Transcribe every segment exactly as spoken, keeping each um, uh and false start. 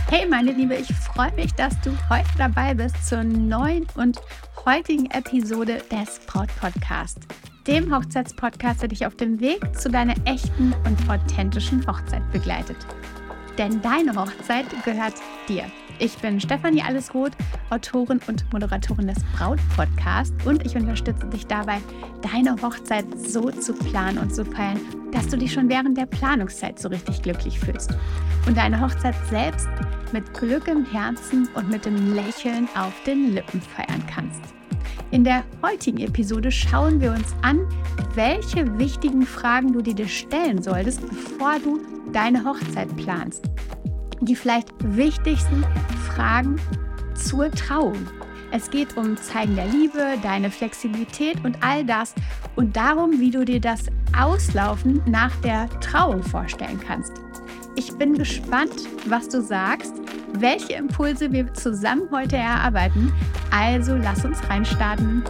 Hey meine Liebe, ich freue mich, dass du heute dabei bist zur neuen und heutigen Episode des Braut-Podcast, dem Hochzeitspodcast, der dich auf dem Weg zu deiner echten und authentischen Hochzeit begleitet. Denn deine Hochzeit gehört dir. Ich bin Stefanie Allesroth, Autorin und Moderatorin des Braut-Podcasts und ich unterstütze dich dabei, deine Hochzeit so zu planen und zu feiern, dass du dich schon während der Planungszeit so richtig glücklich fühlst und deine Hochzeit selbst mit Glück im Herzen und mit dem Lächeln auf den Lippen feiern kannst. In der heutigen Episode schauen wir uns an, welche wichtigen Fragen du dir stellen solltest, bevor du deine Hochzeit planst. Die vielleicht wichtigsten Fragen zur Trauung. Es geht um Zeigen der Liebe, deine Flexibilität und all das und darum, wie du dir das Auslaufen nach der Trauung vorstellen kannst. Ich bin gespannt, was du sagst, welche Impulse wir zusammen heute erarbeiten. Also lass uns reinstarten.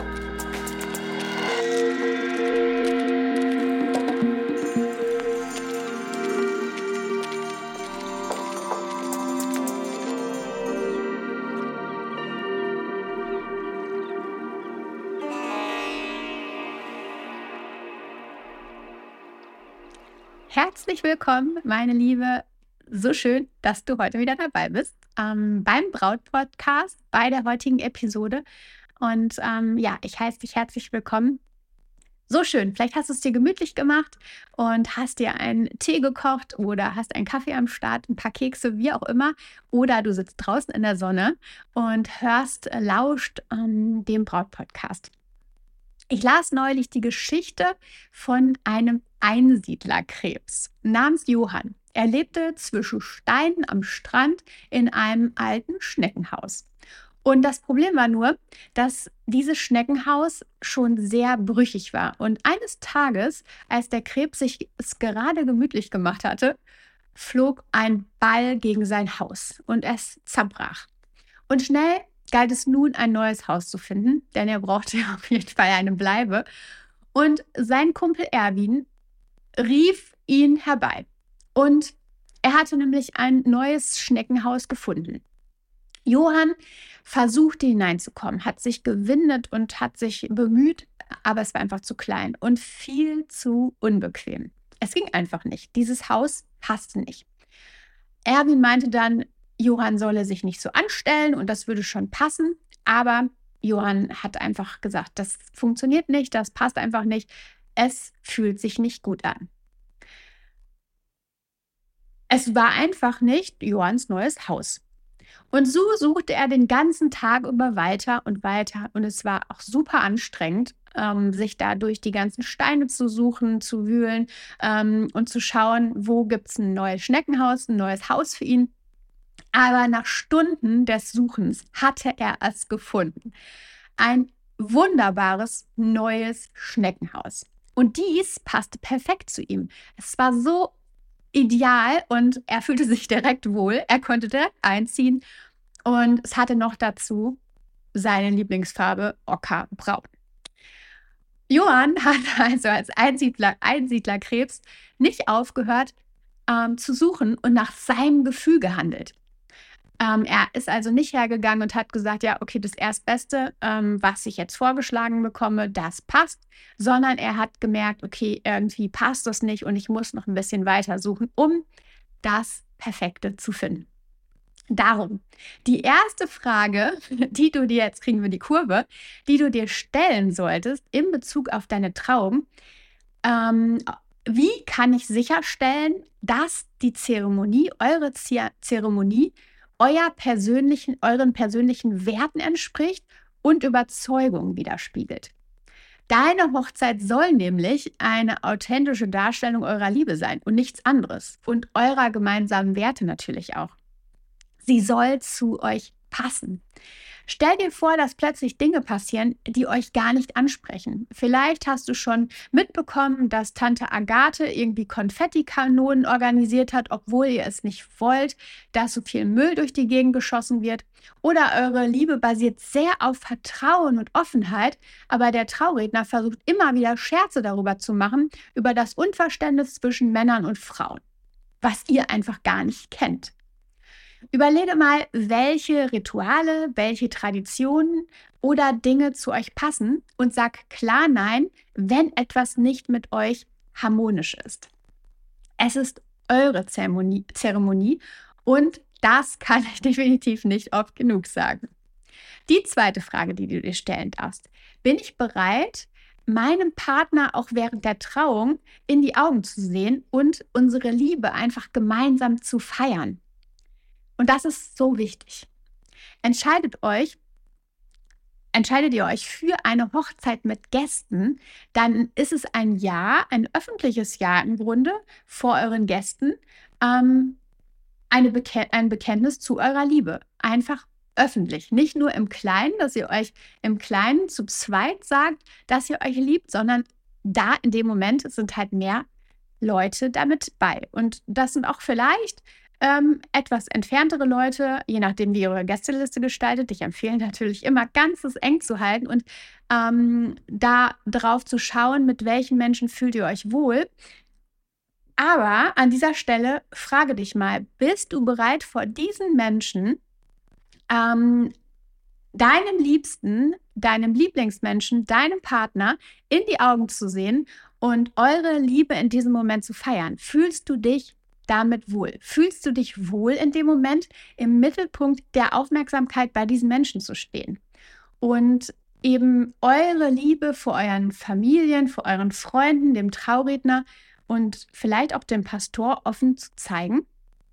Herzlich willkommen, meine Liebe. So schön, dass du heute wieder dabei bist ähm, beim Braut-Podcast, bei der heutigen Episode. Und ähm, ja, ich heiße dich herzlich willkommen. So schön, vielleicht hast du es dir gemütlich gemacht und hast dir einen Tee gekocht oder hast einen Kaffee am Start, ein paar Kekse, wie auch immer. Oder du sitzt draußen in der Sonne und hörst, äh, lauscht ähm, dem Braut-Podcast. Ich las neulich die Geschichte von einem Einsiedlerkrebs namens Johann. Er lebte zwischen Steinen am Strand in einem alten Schneckenhaus. Und das Problem war nur, dass dieses Schneckenhaus schon sehr brüchig war. Und eines Tages, als der Krebs sich es gerade gemütlich gemacht hatte, flog ein Ball gegen sein Haus und es zerbrach. Und schnell galt es nun, ein neues Haus zu finden, denn er brauchte auf jeden Fall eine Bleibe. Und sein Kumpel Erwin rief ihn herbei. Und er hatte nämlich ein neues Schneckenhaus gefunden. Johann versuchte hineinzukommen, hat sich gewindet und hat sich bemüht, aber es war einfach zu klein und viel zu unbequem. Es ging einfach nicht. Dieses Haus passte nicht. Erwin meinte dann, Johann solle sich nicht so anstellen und das würde schon passen. Aber Johann hat einfach gesagt, das funktioniert nicht, das passt einfach nicht. Es fühlt sich nicht gut an. Es war einfach nicht Johanns neues Haus. Und so suchte er den ganzen Tag über weiter und weiter. Und es war auch super anstrengend, ähm, sich da durch die ganzen Steine zu suchen, zu wühlen ähm, und zu schauen, wo gibt es ein neues Schneckenhaus, ein neues Haus für ihn. Aber nach Stunden des Suchens hatte er es gefunden. Ein wunderbares neues Schneckenhaus. Und dies passte perfekt zu ihm. Es war so ideal und er fühlte sich direkt wohl. Er konnte direkt einziehen und es hatte noch dazu seine Lieblingsfarbe Ockerbraun. Johann hat also als Einsiedler, Einsiedlerkrebs nicht aufgehört ähm, zu suchen und nach seinem Gefühl gehandelt. Ähm, er ist also nicht hergegangen und hat gesagt, ja, okay, das Erstbeste, ähm, was ich jetzt vorgeschlagen bekomme, das passt, sondern er hat gemerkt, okay, irgendwie passt das nicht und ich muss noch ein bisschen weiter suchen, um das Perfekte zu finden. Darum, die erste Frage, die du dir, jetzt kriegen wir die Kurve, die du dir stellen solltest in Bezug auf deine Trauung, ähm, wie kann ich sicherstellen, dass die Zeremonie, eure Ze- Zeremonie, euer persönlichen, euren persönlichen Werten entspricht und Überzeugungen widerspiegelt. Deine Hochzeit soll nämlich eine authentische Darstellung eurer Liebe sein und nichts anderes. Und eurer gemeinsamen Werte natürlich auch. Sie soll zu euch passen. Stell dir vor, dass plötzlich Dinge passieren, die euch gar nicht ansprechen. Vielleicht hast du schon mitbekommen, dass Tante Agathe irgendwie Konfettikanonen organisiert hat, obwohl ihr es nicht wollt, dass so viel Müll durch die Gegend geschossen wird. Oder eure Liebe basiert sehr auf Vertrauen und Offenheit, aber der Trauredner versucht immer wieder Scherze darüber zu machen, über das Unverständnis zwischen Männern und Frauen, was ihr einfach gar nicht kennt. Überlege mal, welche Rituale, welche Traditionen oder Dinge zu euch passen und sag klar Nein, wenn etwas nicht mit euch harmonisch ist. Es ist eure Zeremonie, Zeremonie und das kann ich definitiv nicht oft genug sagen. Die zweite Frage, die du dir stellen darfst: Bin ich bereit, meinem Partner auch während der Trauung in die Augen zu sehen und unsere Liebe einfach gemeinsam zu feiern? Und das ist so wichtig. Entscheidet euch, entscheidet ihr euch für eine Hochzeit mit Gästen, dann ist es ein Ja, ein öffentliches Ja im Grunde vor euren Gästen, ähm, eine Beke ein Bekenntnis zu eurer Liebe. Einfach öffentlich. Nicht nur im Kleinen, dass ihr euch im Kleinen zu zweit sagt, dass ihr euch liebt, sondern da in dem Moment sind halt mehr Leute damit bei. Und das sind auch vielleicht ähm, etwas entferntere Leute, je nachdem, wie ihr eure Gästeliste gestaltet. Ich empfehle natürlich immer, ganzes eng zu halten und ähm, da drauf zu schauen, mit welchen Menschen fühlt ihr euch wohl. Aber an dieser Stelle frage dich mal, bist du bereit, vor diesen Menschen ähm, deinem Liebsten, deinem Lieblingsmenschen, deinem Partner in die Augen zu sehen und eure Liebe in diesem Moment zu feiern? Fühlst du dich damit wohl? Fühlst du dich wohl in dem Moment, im Mittelpunkt der Aufmerksamkeit bei diesen Menschen zu stehen? Und eben eure Liebe vor euren Familien, vor euren Freunden, dem Trauredner und vielleicht auch dem Pastor offen zu zeigen?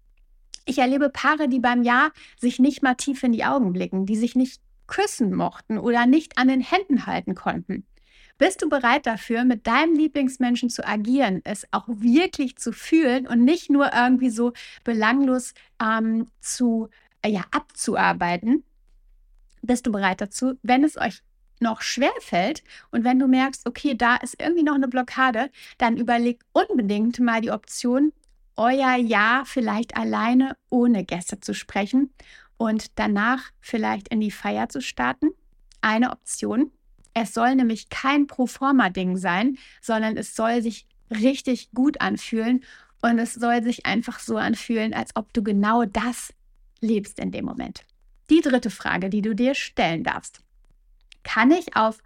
Ich erlebe Paare, die beim Ja sich nicht mal tief in die Augen blicken, die sich nicht küssen mochten oder nicht an den Händen halten konnten. Bist du bereit dafür, mit deinem Lieblingsmenschen zu agieren, es auch wirklich zu fühlen und nicht nur irgendwie so belanglos ähm, zu, äh, ja, abzuarbeiten? Bist du bereit dazu? Wenn es euch noch schwer fällt und wenn du merkst, okay, da ist irgendwie noch eine Blockade, dann überleg unbedingt mal die Option, euer Ja vielleicht alleine ohne Gäste zu sprechen und danach vielleicht in die Feier zu starten. Eine Option. Es soll nämlich kein Proforma-Ding sein, sondern es soll sich richtig gut anfühlen und es soll sich einfach so anfühlen, als ob du genau das lebst in dem Moment. Die dritte Frage, die du dir stellen darfst: Kann ich auf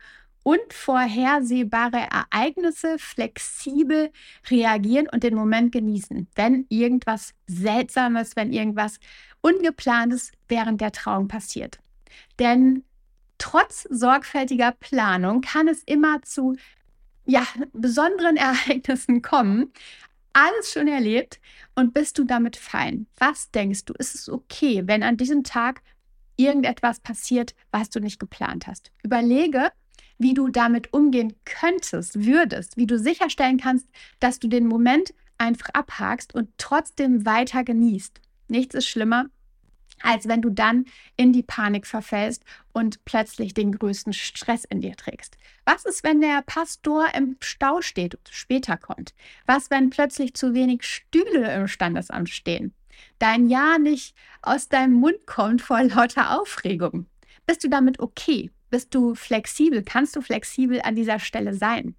unvorhersehbare Ereignisse flexibel reagieren und den Moment genießen, wenn irgendwas Seltsames, wenn irgendwas Ungeplantes während der Trauung passiert? Denn trotz sorgfältiger Planung kann es immer zu ja, besonderen Ereignissen kommen. Alles schon erlebt und bist du damit fein? Was denkst du? Ist es okay, wenn an diesem Tag irgendetwas passiert, was du nicht geplant hast? Überlege, wie du damit umgehen könntest, würdest, wie du sicherstellen kannst, dass du den Moment einfach abhakst und trotzdem weiter genießt. Nichts ist schlimmer, als wenn du dann in die Panik verfällst und plötzlich den größten Stress in dir trägst. Was ist, wenn der Pastor im Stau steht und später kommt? Was, wenn plötzlich zu wenig Stühle im Standesamt stehen? Dein Ja nicht aus deinem Mund kommt vor lauter Aufregung. Bist du damit okay? Bist du flexibel? Kannst du flexibel an dieser Stelle sein?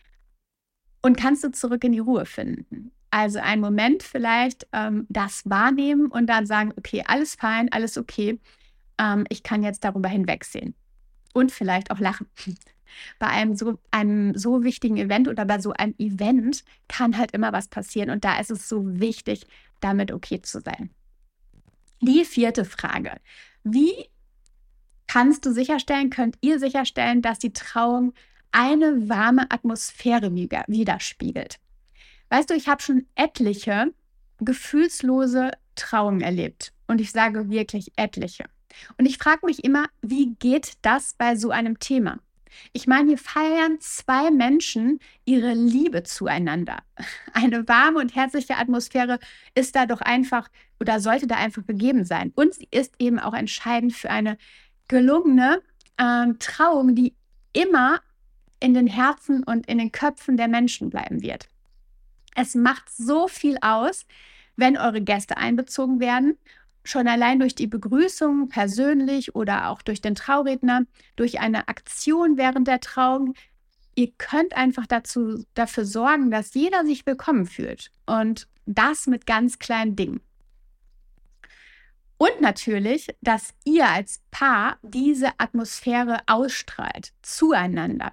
Und kannst du zurück in die Ruhe finden? Also einen Moment vielleicht ähm, das wahrnehmen und dann sagen, okay, alles fein, alles okay. Ähm, ich kann jetzt darüber hinwegsehen. Und vielleicht auch lachen. Bei einem so, einem so wichtigen Event oder bei so einem Event kann halt immer was passieren. Und da ist es so wichtig, damit okay zu sein. Die vierte Frage: Wie kannst du sicherstellen, könnt ihr sicherstellen, dass die Trauung eine warme Atmosphäre widerspiegelt? Weißt du, ich habe schon etliche gefühlslose Trauungen erlebt. Und ich sage wirklich etliche. Und ich frage mich immer, wie geht das bei so einem Thema? Ich meine, hier feiern zwei Menschen ihre Liebe zueinander. Eine warme und herzliche Atmosphäre ist da doch einfach oder sollte da einfach gegeben sein. Und sie ist eben auch entscheidend für eine gelungene äh, Trauung, die immer in den Herzen und in den Köpfen der Menschen bleiben wird. Es macht so viel aus, wenn eure Gäste einbezogen werden. Schon allein durch die Begrüßung persönlich oder auch durch den Trauredner, durch eine Aktion während der Trauung. Ihr könnt einfach dazu, dafür sorgen, dass jeder sich willkommen fühlt. Und das mit ganz kleinen Dingen. Und natürlich, dass ihr als Paar diese Atmosphäre ausstrahlt zueinander.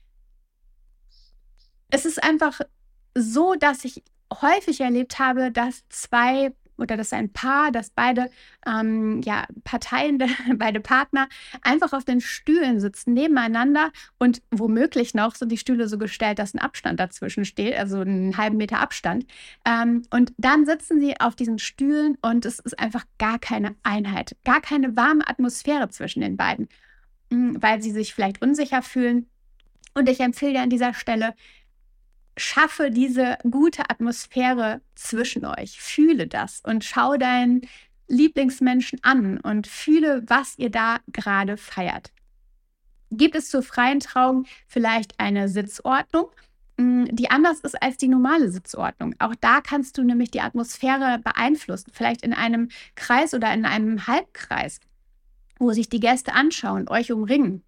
Es ist einfach so, dass ich häufig erlebt habe, dass zwei oder dass ein Paar, dass beide ähm, ja, Parteien, beide Partner einfach auf den Stühlen sitzen nebeneinander und womöglich noch sind die Stühle so gestellt, dass ein Abstand dazwischen steht, also einen halben Meter Abstand. Ähm, und dann sitzen sie auf diesen Stühlen und es ist einfach gar keine Einheit, gar keine warme Atmosphäre zwischen den beiden, mm, weil sie sich vielleicht unsicher fühlen. Und ich empfehle dir an dieser Stelle, schaffe diese gute Atmosphäre zwischen euch. Fühle das und schau deinen Lieblingsmenschen an und fühle, was ihr da gerade feiert. Gibt es zur freien Trauung vielleicht eine Sitzordnung, mh, die anders ist als die normale Sitzordnung? Auch da kannst du nämlich die Atmosphäre beeinflussen, vielleicht in einem Kreis oder in einem Halbkreis, wo sich die Gäste anschauen, euch umringen.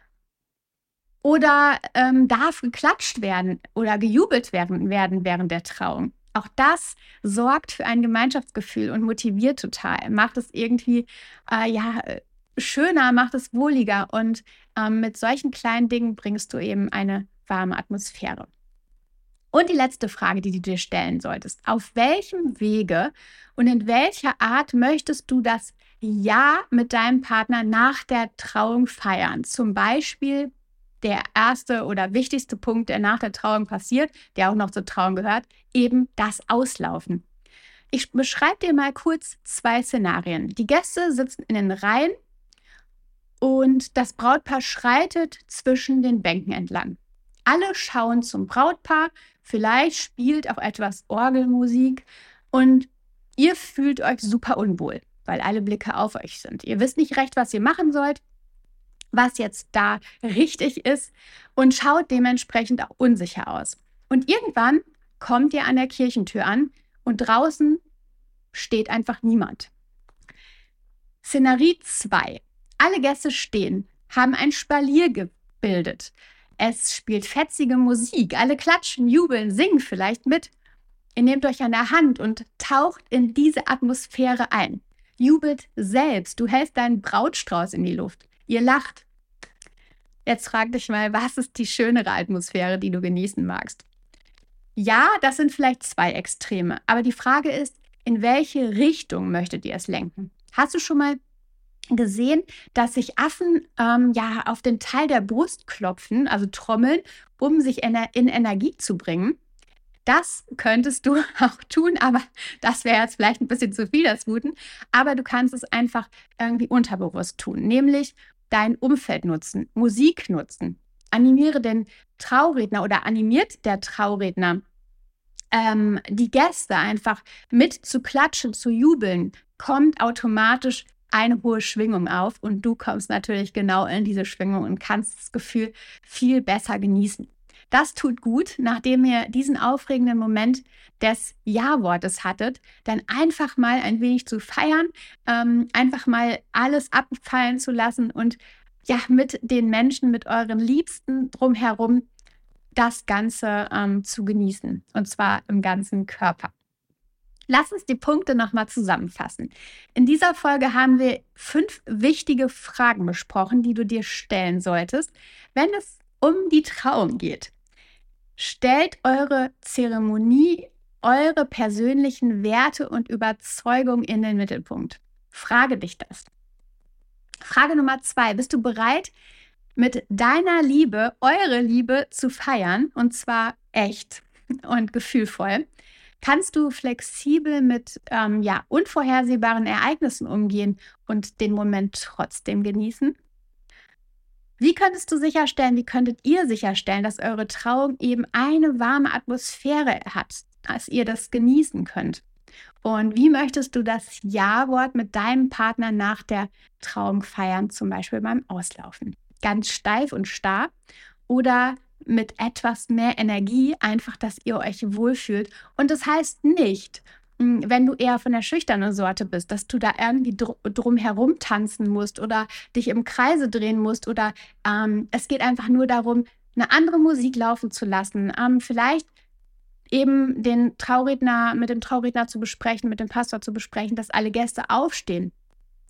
Oder ähm, darf geklatscht werden oder gejubelt werden, werden während der Trauung. Auch das sorgt für ein Gemeinschaftsgefühl und motiviert total. Macht es irgendwie äh, ja, äh, schöner, macht es wohliger. Und ähm, mit solchen kleinen Dingen bringst du eben eine warme Atmosphäre. Und die letzte Frage, die du dir stellen solltest. Auf welchem Wege und in welcher Art möchtest du das Ja mit deinem Partner nach der Trauung feiern? Zum Beispiel der erste oder wichtigste Punkt, der nach der Trauung passiert, der auch noch zur Trauung gehört, eben das Auslaufen. Ich beschreibe dir mal kurz zwei Szenarien. Die Gäste sitzen in den Reihen und das Brautpaar schreitet zwischen den Bänken entlang. Alle schauen zum Brautpaar, vielleicht spielt auch etwas Orgelmusik und ihr fühlt euch super unwohl, weil alle Blicke auf euch sind. Ihr wisst nicht recht, was ihr machen sollt, was jetzt da richtig ist und schaut dementsprechend auch unsicher aus. Und irgendwann kommt ihr an der Kirchentür an und draußen steht einfach niemand. Szenarie zwei. Alle Gäste stehen, haben ein Spalier gebildet. Es spielt fetzige Musik, alle klatschen, jubeln, singen vielleicht mit. Ihr nehmt euch an der Hand und taucht in diese Atmosphäre ein. Jubelt selbst, du hältst deinen Brautstrauß in die Luft. Ihr lacht. Jetzt frag dich mal, was ist die schönere Atmosphäre, die du genießen magst? Ja, das sind vielleicht zwei Extreme, aber die Frage ist, in welche Richtung möchtet ihr es lenken? Hast du schon mal gesehen, dass sich Affen ähm, ja auf den Teil der Brust klopfen, also trommeln, um sich in, in Energie zu bringen? Das könntest du auch tun, aber das wäre jetzt vielleicht ein bisschen zu viel des Guten. Aber du kannst es einfach irgendwie unterbewusst tun, nämlich dein Umfeld nutzen, Musik nutzen. Animiere den Trauredner oder animiert der Trauredner ähm, die Gäste einfach mit zu klatschen, zu jubeln, kommt automatisch eine hohe Schwingung auf und du kommst natürlich genau in diese Schwingung und kannst das Gefühl viel besser genießen. Das tut gut, nachdem ihr diesen aufregenden Moment des Ja-Wortes hattet, dann einfach mal ein wenig zu feiern, ähm, einfach mal alles abfallen zu lassen und ja, mit den Menschen, mit euren Liebsten drumherum das Ganze ähm, zu genießen und zwar im ganzen Körper. Lass uns die Punkte nochmal zusammenfassen. In dieser Folge haben wir fünf wichtige Fragen besprochen, die du dir stellen solltest, wenn es um die Trauung geht. Stellt eure Zeremonie, eure persönlichen Werte und Überzeugungen in den Mittelpunkt. Frage dich das. Frage Nummer zwei. Bist du bereit, mit deiner Liebe, eure Liebe zu feiern? Und zwar echt und gefühlvoll. Kannst du flexibel mit ähm, ja, unvorhersehbaren Ereignissen umgehen und den Moment trotzdem genießen? Wie könntest du sicherstellen, wie könntet ihr sicherstellen, dass eure Trauung eben eine warme Atmosphäre hat, dass ihr das genießen könnt? Und wie möchtest du das Ja-Wort mit deinem Partner nach der Trauung feiern, zum Beispiel beim Auslaufen? Ganz steif und starr oder mit etwas mehr Energie, einfach, dass ihr euch wohlfühlt. Und das heißt nicht, wenn du eher von der schüchternen Sorte bist, dass du da irgendwie dr- drum herum tanzen musst oder dich im Kreise drehen musst oder ähm, es geht einfach nur darum, eine andere Musik laufen zu lassen, ähm, vielleicht eben den Trauredner mit dem Trauredner zu besprechen, mit dem Pastor zu besprechen, dass alle Gäste aufstehen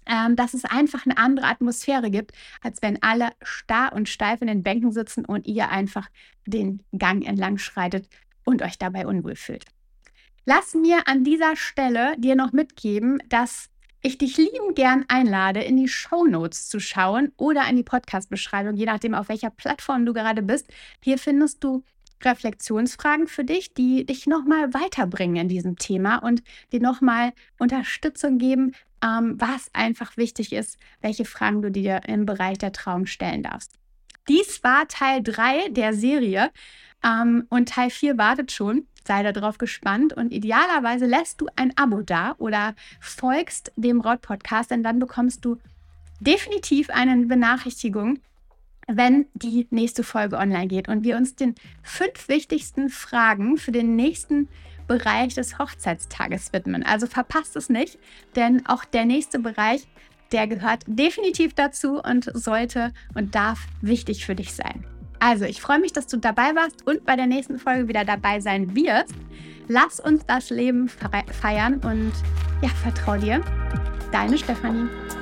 ähm, dass es einfach eine andere Atmosphäre gibt, als wenn alle starr und steif in den Bänken sitzen und ihr einfach den Gang entlang schreitet und euch dabei unwohl fühlt. Lass mir an dieser Stelle dir noch mitgeben, dass ich dich liebend gern einlade, in die Shownotes zu schauen oder in die Podcast-Beschreibung, je nachdem, auf welcher Plattform du gerade bist. Hier findest du Reflexionsfragen für dich, die dich nochmal weiterbringen in diesem Thema und dir nochmal Unterstützung geben, ähm, was einfach wichtig ist, welche Fragen du dir im Bereich der Trauung stellen darfst. Dies war Teil drei der Serie ähm, und Teil vier wartet schon. Sei darauf gespannt und idealerweise lässt du ein Abo da oder folgst dem Braut-Podcast, denn dann bekommst du definitiv eine Benachrichtigung, wenn die nächste Folge online geht und wir uns den fünf wichtigsten Fragen für den nächsten Bereich des Hochzeitstages widmen. Also verpasst es nicht, denn auch der nächste Bereich, der gehört definitiv dazu und sollte und darf wichtig für dich sein. Also, ich freue mich, dass du dabei warst und bei der nächsten Folge wieder dabei sein wirst. Lass uns das Leben feiern und ja, vertrau dir. Deine Stefanie.